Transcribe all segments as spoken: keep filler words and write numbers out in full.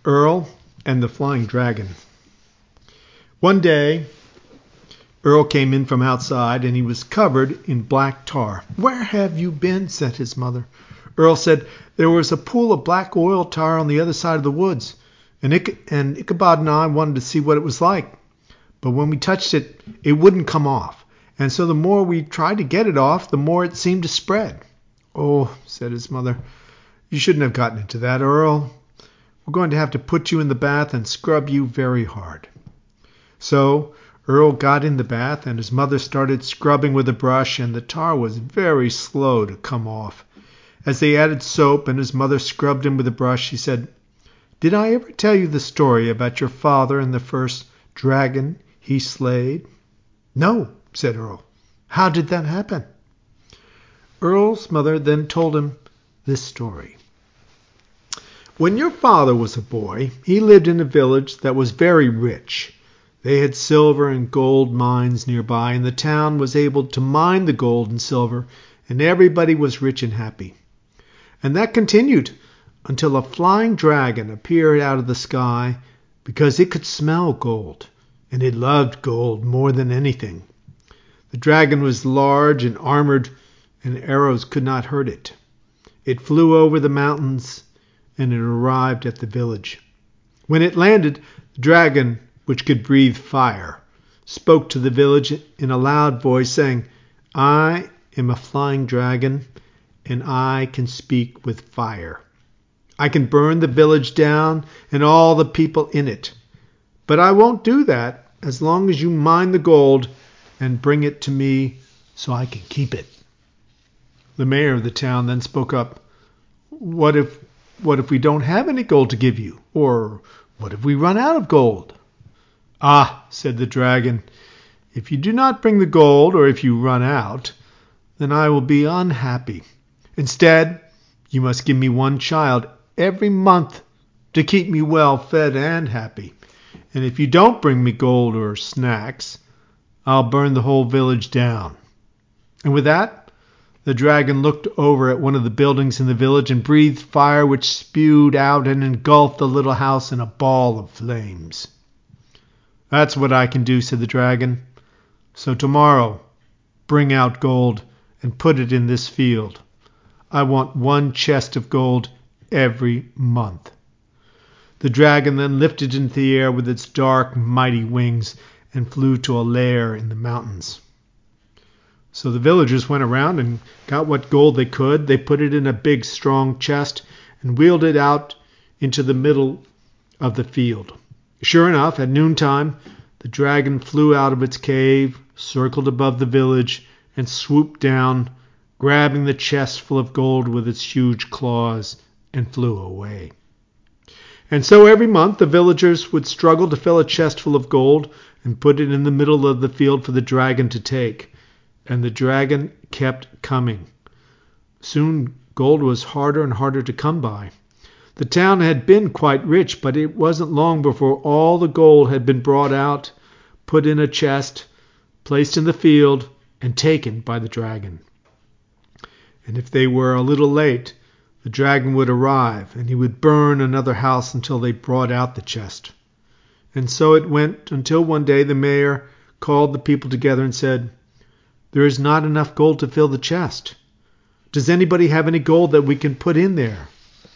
Earl and the Flying Dragon. One day, Earl came in from outside, and he was covered in black tar. "Where have you been?" said his mother. Earl said, "There was a pool of black oil tar on the other side of the woods, and, Ich- and Ichabod and I wanted to see what it was like. But when we touched it, it wouldn't come off. And so the more we tried to get it off, the more it seemed to spread." "Oh," said his mother, "you shouldn't have gotten into that, Earl. We're going to have to put you in the bath and scrub you very hard." So Earl got in the bath, and his mother started scrubbing with a brush, and the tar was very slow to come off. As they added soap and his mother scrubbed him with a brush, she said, "Did I ever tell you the story about your father and the first dragon he slayed?" "No," said Earl. "How did that happen?" Earl's mother then told him this story. "When your father was a boy, he lived in a village that was very rich. They had silver and gold mines nearby, and the town was able to mine the gold and silver, and everybody was rich and happy. And that continued until a flying dragon appeared out of the sky, because it could smell gold, and it loved gold more than anything. The dragon was large and armored, and arrows could not hurt it. It flew over the mountains, and it arrived at the village. When it landed, the dragon, which could breathe fire, spoke to the village in a loud voice, saying, 'I am a flying dragon, and I can speak with fire. I can burn the village down and all the people in it. But I won't do that as long as you mine the gold and bring it to me so I can keep it.' The mayor of the town then spoke up. What if what if we don't have any gold to give you? Or what if we run out of gold?" "Ah," said the dragon, "if you do not bring the gold, or if you run out, then I will be unhappy. Instead, you must give me one child every month to keep me well fed and happy. And if you don't bring me gold or snacks, I'll burn the whole village down." And with that, the dragon looked over at one of the buildings in the village and breathed fire, which spewed out and engulfed the little house in a ball of flames. "That's what I can do," said the dragon. "So tomorrow, bring out gold and put it in this field. I want one chest of gold every month." The dragon then lifted into the air with its dark, mighty wings and flew to a lair in the mountains. So the villagers went around and got what gold they could. They put it in a big, strong chest and wheeled it out into the middle of the field. Sure enough, at noontime, the dragon flew out of its cave, circled above the village, and swooped down, grabbing the chest full of gold with its huge claws, and flew away. And so every month the villagers would struggle to fill a chest full of gold and put it in the middle of the field for the dragon to take. And the dragon kept coming. Soon gold was harder and harder to come by. The town had been quite rich, but it wasn't long before all the gold had been brought out, put in a chest, placed in the field, and taken by the dragon. And if they were a little late, the dragon would arrive, and he would burn another house until they brought out the chest. And so it went until one day the mayor called the people together and said, "There is not enough gold to fill the chest. Does anybody have any gold that we can put in there?"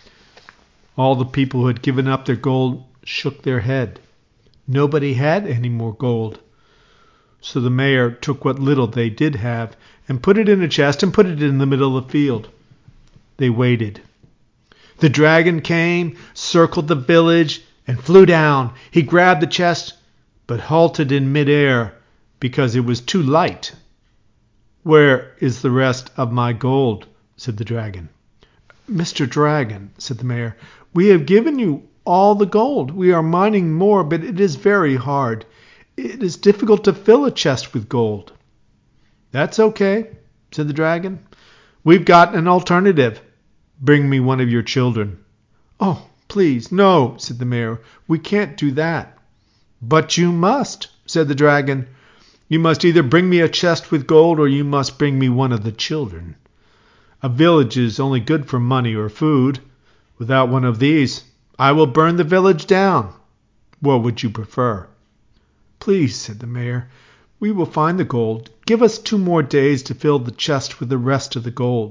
All the people who had given up their gold shook their head. Nobody had any more gold. So the mayor took what little they did have and put it in a chest and put it in the middle of the field. They waited. The dragon came, circled the village, and flew down. He grabbed the chest, but halted in midair because it was too light. "Where is the rest of my gold?" said the dragon. "Mister Dragon," said the mayor, "we have given you all the gold. We are mining more, but it is very hard. It is difficult to fill a chest with gold." "That's okay," said the dragon. "We've got an alternative. Bring me one of your children." "Oh, please, no," said the mayor. "We can't do that." "But you must," said the dragon. "You must either bring me a chest with gold, or you must bring me one of the children. A village is only good for money or food. Without one of these, I will burn the village down. What would you prefer?" "Please," said the mayor, "we will find the gold. Give us two more days to fill the chest with the rest of the gold."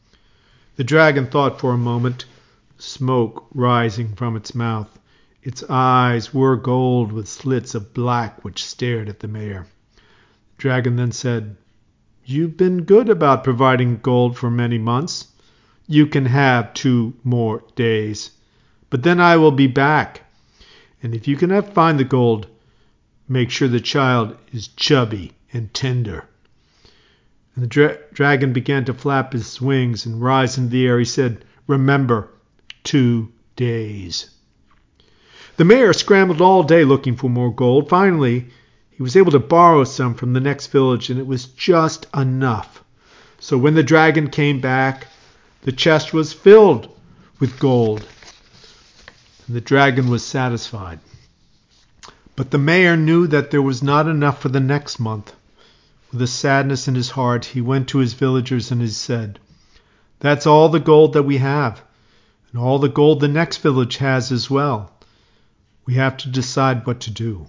The dragon thought for a moment, smoke rising from its mouth. Its eyes were gold with slits of black which stared at the mayor. The dragon then said, "You've been good about providing gold for many months. You can have two more days. But then I will be back. And if you cannot find the gold, make sure the child is chubby and tender." And the dra- dragon began to flap his wings and rise into the air. He said, "Remember, two days." The mayor scrambled all day looking for more gold. Finally, he was able to borrow some from the next village, and it was just enough. So when the dragon came back, the chest was filled with gold, and the dragon was satisfied. But the mayor knew that there was not enough for the next month. With a sadness in his heart, he went to his villagers and he said, "That's all the gold that we have, and all the gold the next village has as well. We have to decide what to do."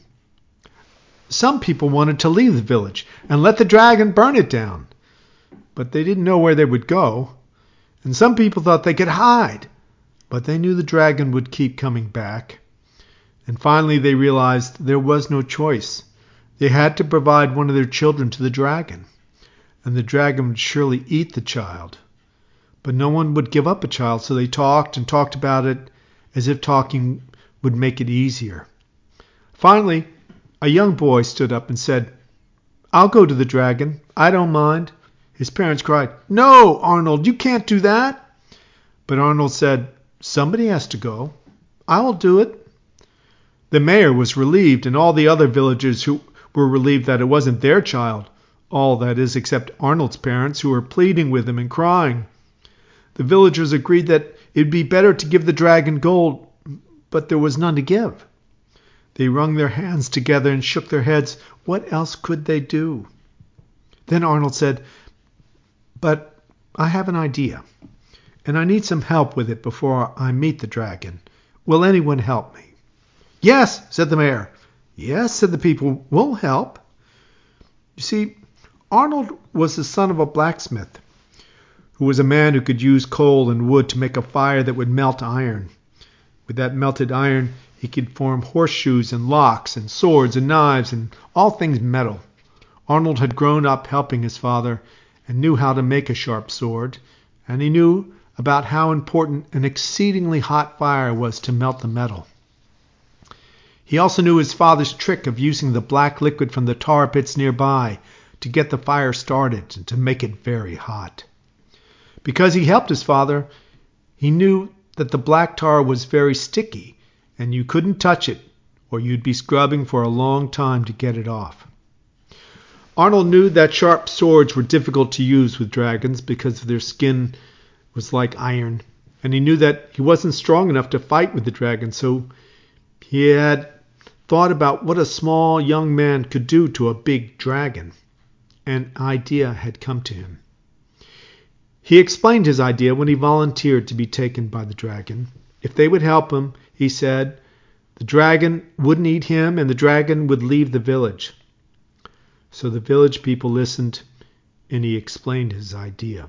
Some people wanted to leave the village and let the dragon burn it down, but they didn't know where they would go. And some people thought they could hide, but they knew the dragon would keep coming back. And finally they realized there was no choice. They had to provide one of their children to the dragon, and the dragon would surely eat the child. But no one would give up a child, so they talked and talked about it as if talking would make it easier. Finally, a young boy stood up and said, "I'll go to the dragon. I don't mind." His parents cried, "No, Arnold, you can't do that." But Arnold said, "Somebody has to go. I will do it." The mayor was relieved, and all the other villagers who were relieved that it wasn't their child, all that is except Arnold's parents, who were pleading with him and crying. The villagers agreed that it would be better to give the dragon gold, but there was none to give. They wrung their hands together and shook their heads. What else could they do? Then Arnold said, "But I have an idea, and I need some help with it before I meet the dragon. Will anyone help me?" "Yes," said the mayor. "Yes," said the people, "we'll help." You see, Arnold was the son of a blacksmith, who was a man who could use coal and wood to make a fire that would melt iron. With that melted iron, he could form horseshoes and locks and swords and knives and all things metal. Arnold had grown up helping his father and knew how to make a sharp sword, and he knew about how important an exceedingly hot fire was to melt the metal. He also knew his father's trick of using the black liquid from the tar pits nearby to get the fire started and to make it very hot. Because he helped his father, he knew that the black tar was very sticky and you couldn't touch it or you'd be scrubbing for a long time to get it off. Arnold knew that sharp swords were difficult to use with dragons because their skin was like iron, and he knew that he wasn't strong enough to fight with the dragon, so he had thought about what a small young man could do to a big dragon. An idea had come to him. He explained his idea when he volunteered to be taken by the dragon. If they would help him, he said, the dragon wouldn't eat him and the dragon would leave the village. So the village people listened, and he explained his idea.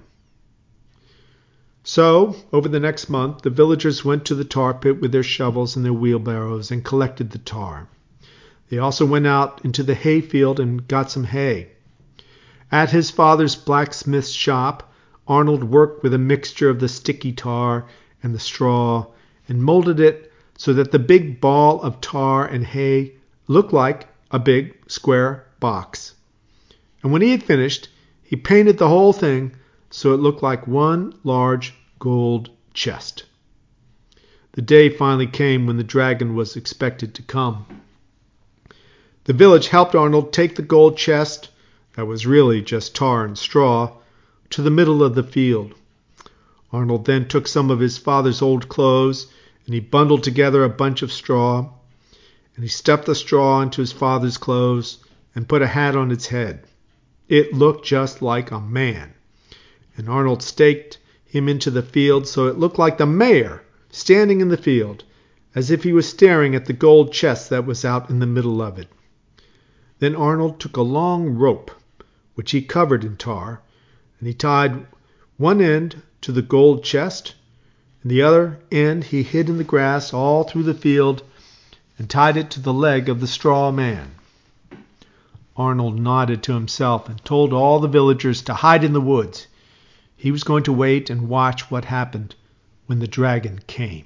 So, over the next month, the villagers went to the tar pit with their shovels and their wheelbarrows and collected the tar. They also went out into the hay field and got some hay. At his father's blacksmith's shop, Arnold worked with a mixture of the sticky tar and the straw and molded it so that the big ball of tar and hay looked like a big square box. And when he had finished, he painted the whole thing so it looked like one large gold chest. The day finally came when the dragon was expected to come. The village helped Arnold take the gold chest, that was really just tar and straw, to the middle of the field. Arnold then took some of his father's old clothes and he bundled together a bunch of straw, and he stuffed the straw into his father's clothes and put a hat on its head. It looked just like a man. And Arnold staked him into the field so it looked like the mayor standing in the field, as if he was staring at the gold chest that was out in the middle of it. Then Arnold took a long rope, which he covered in tar, and he tied one end to the gold chest, and the other end he hid in the grass all through the field, and tied it to the leg of the straw man. Arnold nodded to himself and told all the villagers to hide in the woods. He was going to wait and watch what happened when the dragon came.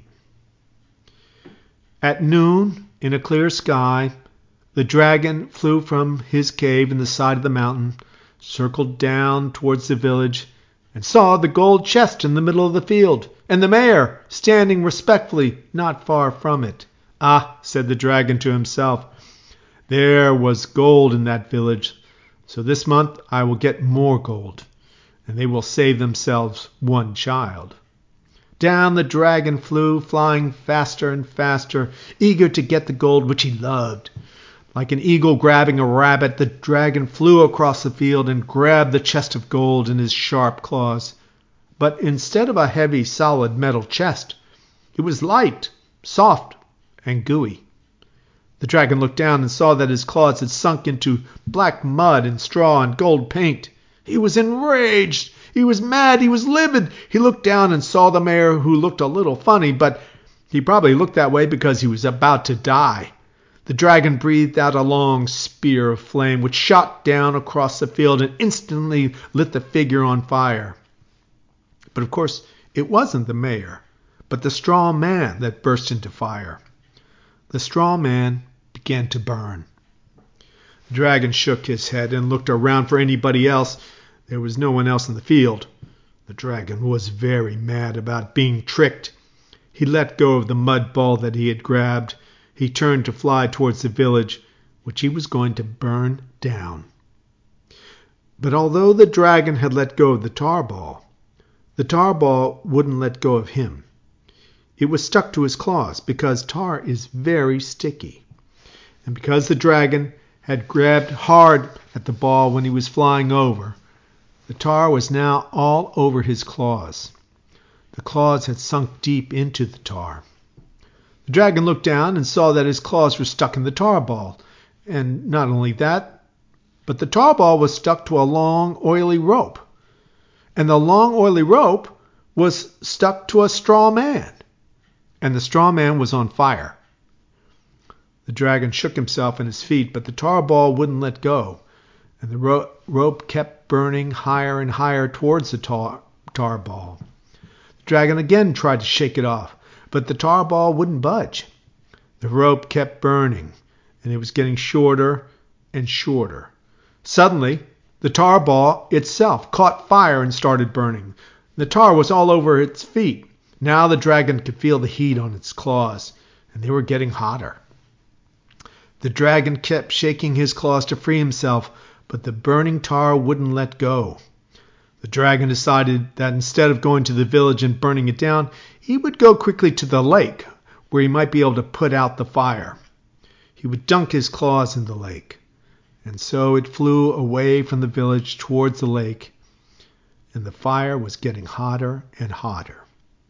At noon, in a clear sky, the dragon flew from his cave in the side of the mountain, circled down towards the village, and saw the gold chest in the middle of the field, and the mayor standing respectfully not far from it. "Ah," said the dragon to himself, "there was gold in that village, so this month I will get more gold, and they will save themselves one child." Down the dragon flew, flying faster and faster, eager to get the gold which he loved. Like an eagle grabbing a rabbit, the dragon flew across the field and grabbed the chest of gold in his sharp claws. But instead of a heavy, solid metal chest, it was light, soft, and gooey. The dragon looked down and saw that his claws had sunk into black mud and straw and gold paint. He was enraged. He was mad. He was livid. He looked down and saw the mayor, who looked a little funny, but he probably looked that way because he was about to die. The dragon breathed out a long spear of flame, which shot down across the field and instantly lit the figure on fire. But of course, it wasn't the mayor, but the straw man that burst into fire. The straw man began to burn. The dragon shook his head and looked around for anybody else. There was no one else in the field. The dragon was very mad about being tricked. He let go of the mud ball that he had grabbed. He turned to fly towards the village, which he was going to burn down. But although the dragon had let go of the tar ball, the tar ball wouldn't let go of him. It was stuck to his claws because tar is very sticky. And because the dragon had grabbed hard at the ball when he was flying over, the tar was now all over his claws. The claws had sunk deep into the tar. The dragon looked down and saw that his claws were stuck in the tar ball. And not only that, but the tar ball was stuck to a long, oily rope. And the long, oily rope was stuck to a straw man. And the straw man was on fire. The dragon shook himself on his feet, but the tar ball wouldn't let go. And the ro- rope kept burning higher and higher towards the tar, tar ball. The dragon again tried to shake it off, but the tar ball wouldn't budge. The rope kept burning, and it was getting shorter and shorter. Suddenly, the tar ball itself caught fire and started burning. The tar was all over its feet. Now the dragon could feel the heat on its claws, and they were getting hotter. The dragon kept shaking his claws to free himself, but the burning tar wouldn't let go. The dragon decided that instead of going to the village and burning it down, he would go quickly to the lake, where he might be able to put out the fire. He would dunk his claws in the lake. And so it flew away from the village towards the lake, and the fire was getting hotter and hotter.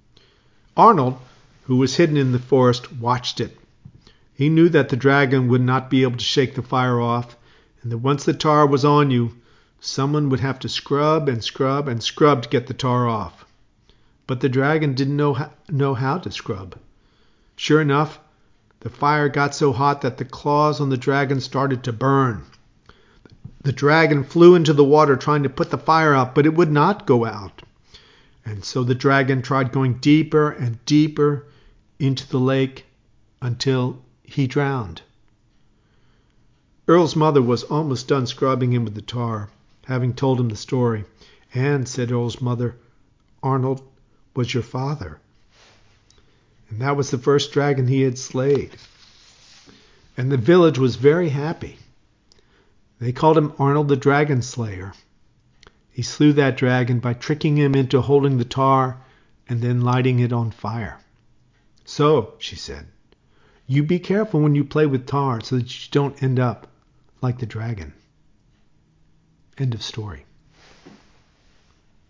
Arnold, who was hidden in the forest, watched it. He knew that the dragon would not be able to shake the fire off, and that once the tar was on you, someone would have to scrub and scrub and scrub to get the tar off. But the dragon didn't know how, know how to scrub. Sure enough, the fire got so hot that the claws on the dragon started to burn. The dragon flew into the water trying to put the fire out, but it would not go out. And so the dragon tried going deeper and deeper into the lake until he drowned. Earl's mother was almost done scrubbing him with the tar, having told him the story. And, said Earl's mother, Arnold was your father. And that was the first dragon he had slayed. And the village was very happy. They called him Arnold the Dragon Slayer. He slew that dragon by tricking him into holding the tar and then lighting it on fire. So, she said, you be careful when you play with tar so that you don't end up like the dragon. End of story.